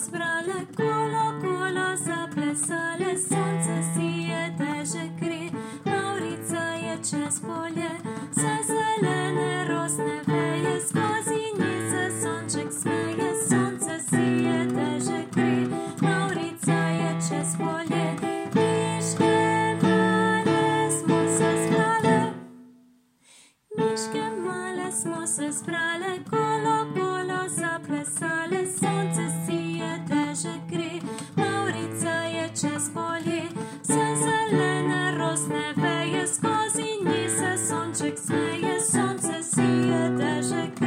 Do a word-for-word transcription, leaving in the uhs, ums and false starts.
sprale, kolo, kolo zaplesale, sonce sije, dežek gre, Maurica je čez polje, vse zelene rosne veje, skozi nje se sonček smeje, sonce sije, dežek gre, Maurica je čez polje, miške male smo se zbrale, miške male smo se zbrale, kolo, kolo zaplesale, sonce sije, dežek gre, Maurica je čez polje, vse zelene rosne veje, skozi nje se sonček smeje, sonce sije, dežek gre.